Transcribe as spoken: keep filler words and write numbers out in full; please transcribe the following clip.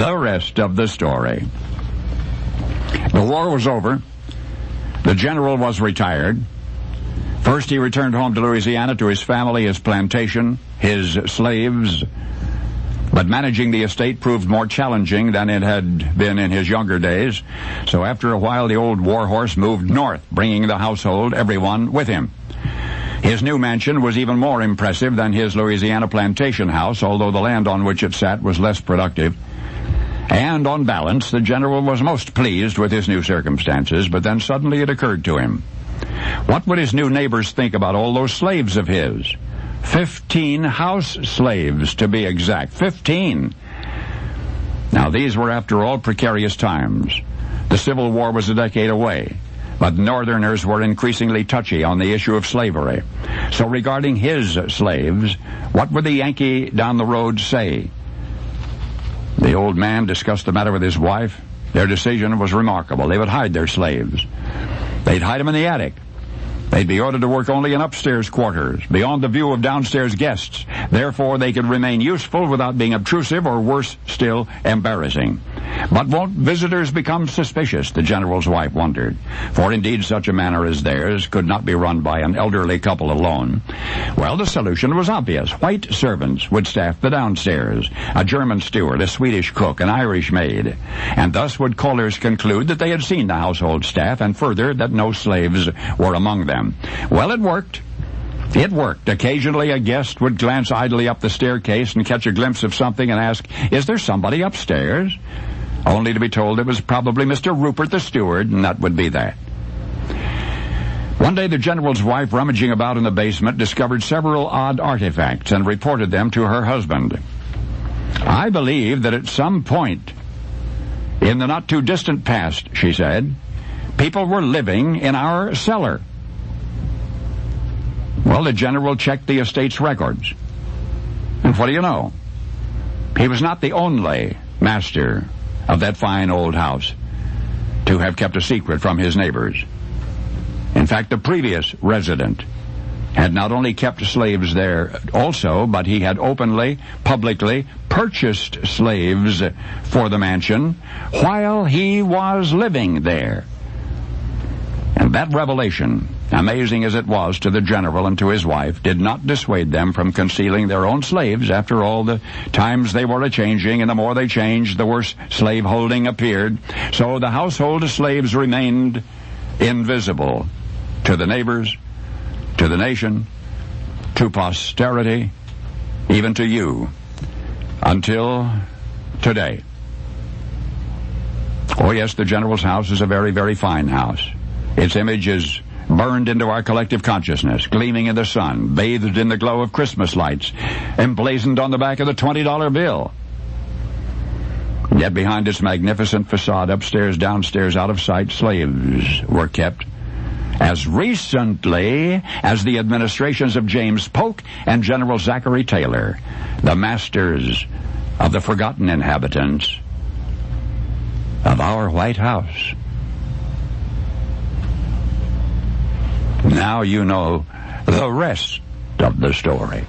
The rest of the story. The war was over. The general was retired. First, he returned home to Louisiana to his family, his plantation, his slaves. But managing the estate proved more challenging than it had been in his younger days. So after a while, the old warhorse moved north, bringing the household, everyone, with him. His new mansion was even more impressive than his Louisiana plantation house, although the land on which it sat was less productive. And on balance, the general was most pleased with his new circumstances, but then suddenly it occurred to him. What would his new neighbors think about all those slaves of his? Fifteen house slaves, to be exact. Fifteen. Now, these were, after all, precarious times. The Civil War was a decade away, but Northerners were increasingly touchy on the issue of slavery. So regarding his slaves, what would the Yankee down the road say? The old man discussed the matter with his wife. Their decision was remarkable. They would hide their slaves. They'd hide them in the attic. They'd be ordered to work only in upstairs quarters, beyond the view of downstairs guests. Therefore, they could remain useful without being obtrusive or, worse still, embarrassing. But won't visitors become suspicious, the general's wife wondered. For indeed, such a manor as theirs could not be run by an elderly couple alone. Well, the solution was obvious. White servants would staff the downstairs. A German steward, a Swedish cook, an Irish maid. And thus would callers conclude that they had seen the household staff, and further, that no slaves were among them. Well, it worked. It worked. Occasionally a guest would glance idly up the staircase and catch a glimpse of something and ask, "Is there somebody upstairs?" Only to be told it was probably Mister Rupert the steward, and that would be that. One day the general's wife, rummaging about in the basement, discovered several odd artifacts and reported them to her husband. "I believe that at some point in the not-too-distant past," she said, "people were living in our cellar." Well, the general checked the estate's records. And what do you know? He was not the only master of that fine old house to have kept a secret from his neighbors. In fact, the previous resident had not only kept slaves there also, but he had openly, publicly purchased slaves for the mansion while he was living there. And that revelation, amazing as it was to the general and to his wife, did not dissuade them from concealing their own slaves. After all, the times they were a-changing, and the more they changed, the worse slave-holding appeared. So the household slaves remained invisible to the neighbors, to the nation, to posterity, even to you, until today. Oh, yes, the general's house is a very, very fine house. Its image is burned into our collective consciousness, gleaming in the sun, bathed in the glow of Christmas lights, emblazoned on the back of the twenty dollar bill. Yet behind its magnificent facade, upstairs, downstairs, out of sight, slaves were kept as recently as the administrations of James Polk and General Zachary Taylor, the masters of the forgotten inhabitants of our White House. Now you know the rest of the story.